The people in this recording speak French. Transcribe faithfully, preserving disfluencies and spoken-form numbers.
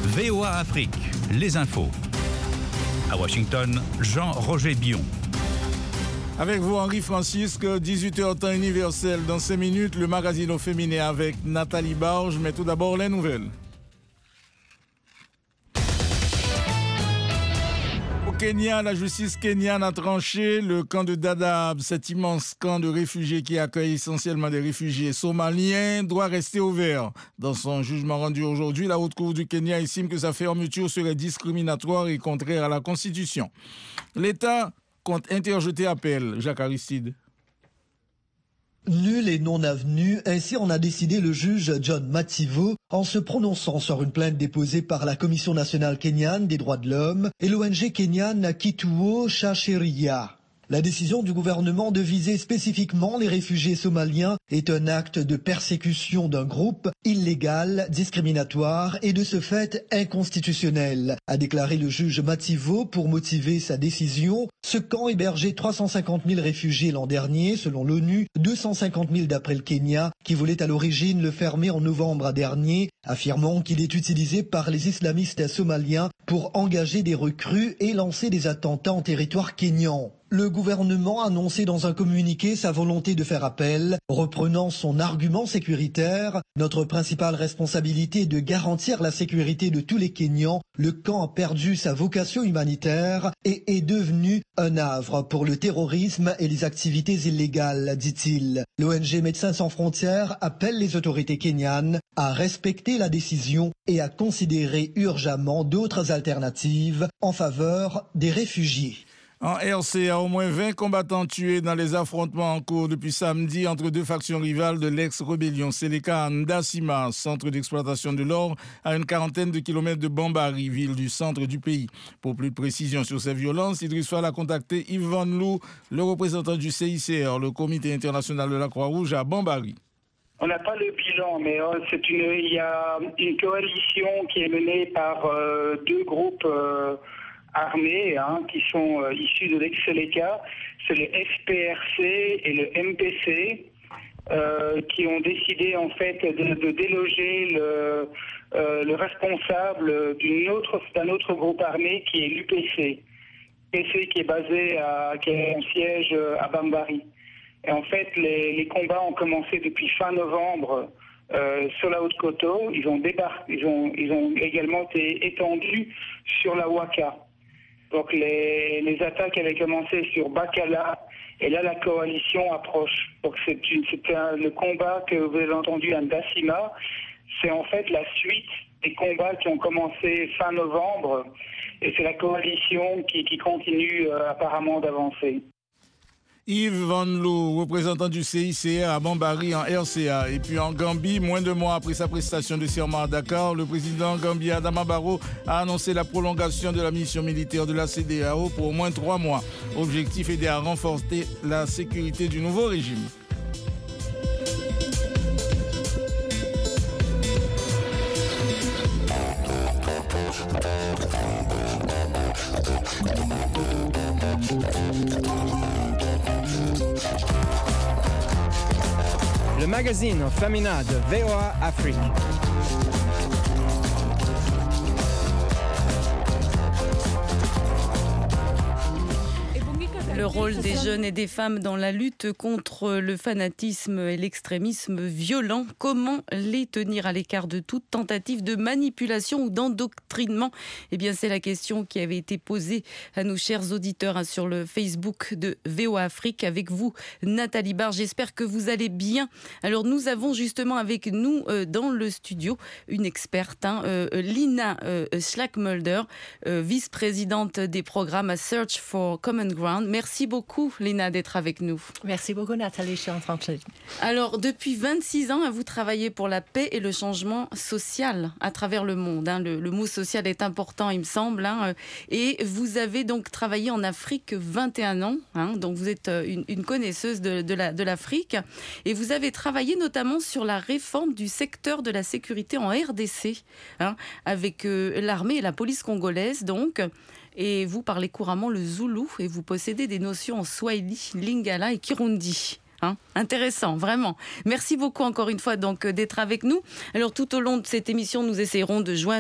V O A Afrique, les infos. À Washington, Jean-Roger Bion. Avec vous, Henri Francisque, dix-huit heures temps universel. Dans cinq minutes, le magazine au féminin avec Nathalie Barge. Mais tout d'abord, les nouvelles. Au Kenya, la justice kenyane a tranché le camp de Dadaab. Cet immense camp de réfugiés qui accueille essentiellement des réfugiés somaliens doit rester ouvert. Dans son jugement rendu aujourd'hui, la Haute Cour du Kenya estime que sa fermeture serait discriminatoire et contraire à la Constitution. L'État compte interjeter appel. Jacques Aristide. Nul et non avenu, ainsi en a décidé le juge John Mativo en se prononçant sur une plainte déposée par la Commission nationale kenyane des droits de l'homme et l'O N G kenyane Kituo cha Sheria. La décision du gouvernement de viser spécifiquement les réfugiés somaliens est un acte de persécution d'un groupe illégal, discriminatoire et de ce fait inconstitutionnel, a déclaré le juge Mativo pour motiver sa décision. Ce camp hébergeait trois cent cinquante mille réfugiés l'an dernier, selon l'ONU, deux cent cinquante mille d'après le Kenya, qui voulait à l'origine le fermer en novembre dernier, affirmant qu'il est utilisé par les islamistes somaliens pour engager des recrues et lancer des attentats en territoire kényan. Le gouvernement a annoncé dans un communiqué sa volonté de faire appel, reprenant son argument sécuritaire. Notre principale responsabilité est de garantir la sécurité de tous les Kenyans. Le camp a perdu sa vocation humanitaire et est devenu un havre pour le terrorisme et les activités illégales, dit-il. L'O N G Médecins sans frontières appelle les autorités kenyanes à respecter la décision et à considérer urgemment d'autres alternatives en faveur des réfugiés. En R C A, au moins vingt combattants tués dans les affrontements en cours depuis samedi entre deux factions rivales de l'ex-rébellion Seleka à Ndasima, centre d'exploitation de l'or, à une quarantaine de kilomètres de Bambari, ville du centre du pays. Pour plus de précisions sur ces violences, Idriss Fall a contacté Yves Van Loo, le représentant du C I C R, le Comité international de la Croix-Rouge à Bambari. On n'a pas le bilan, mais c'est une, il y a une coalition qui est menée par euh, deux groupes euh, armés hein, qui sont euh, issus de l'ex-Seleka, c'est le F P R C et le M P C, euh, qui ont décidé en fait de, de déloger le, euh, le responsable d'une autre, d'un autre groupe armé qui est l'U P C. L'U P C qui est basé à, qui a un siège à Bambari. Et en fait, les, les combats ont commencé depuis fin novembre euh, sur la Haute-Koto. Ils ont débarqué, ils ont, ils ont également été étendus sur la Waka. Donc les, les attaques avaient commencé sur Bakala et là la coalition approche. Donc c'est, une, c'est un, le combat que vous avez entendu à Ndasima, c'est en fait la suite des combats qui ont commencé fin novembre et c'est la coalition qui, qui continue euh, apparemment d'avancer. Yves Van Loo, représentant du C I C R à Bambari en R C A. Et puis en Gambie, moins de mois après sa prestation de serment à Dakar, le président gambien Adama Barrow a annoncé la prolongation de la mission militaire de la C E D E A O pour au moins trois mois. Objectif aider à renforcer la sécurité du nouveau régime. Le magazine féminin de V O A Afrique. Le rôle des jeunes et des femmes dans la lutte contre le fanatisme et l'extrémisme violent. Comment les tenir à l'écart de toute tentative de manipulation ou d'endoctrinement ? Eh bien, c'est la question qui avait été posée à nos chers auditeurs hein, sur le Facebook de V O A Afrique. Avec vous, Nathalie Barge. J'espère que vous allez bien. Alors, nous avons justement avec nous euh, dans le studio une experte, hein, euh, Lina euh, Schlackmulder, euh, vice-présidente des programmes à Search for Common Ground. Merci beaucoup, Lina, d'être avec nous. Merci beaucoup, Nathalie. Je suis en train de... Alors, depuis vingt-six ans, vous travaillez pour la paix et le changement social à travers le monde. Hein. Le, le mot social est important, il me semble. Hein. Et vous avez donc travaillé en Afrique vingt et un ans. Hein. Donc, vous êtes une, une connaisseuse de, de, la, de l'Afrique. Et vous avez travaillé notamment sur la réforme du secteur de la sécurité en R D C, hein, avec euh, l'armée et la police congolaise, donc. Et vous parlez couramment le zoulou et vous possédez des notions en swahili, lingala et kirundi. Hein, intéressant, vraiment. Merci beaucoup encore une fois donc d'être avec nous. Alors tout au long de cette émission, nous essaierons de joindre